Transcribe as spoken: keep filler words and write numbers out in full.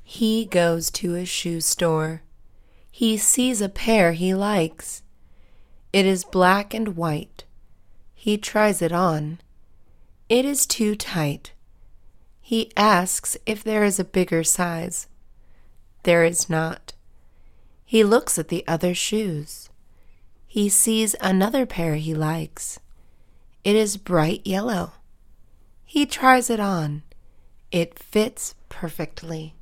He goes to a shoe store. He sees a pair he likes. It is black and white. He tries it on. It is too tight. He asks if there is a bigger size. There is not. He looks at the other shoes. He sees another pair he likes. It is bright yellow. He tries it on. It fits perfectly.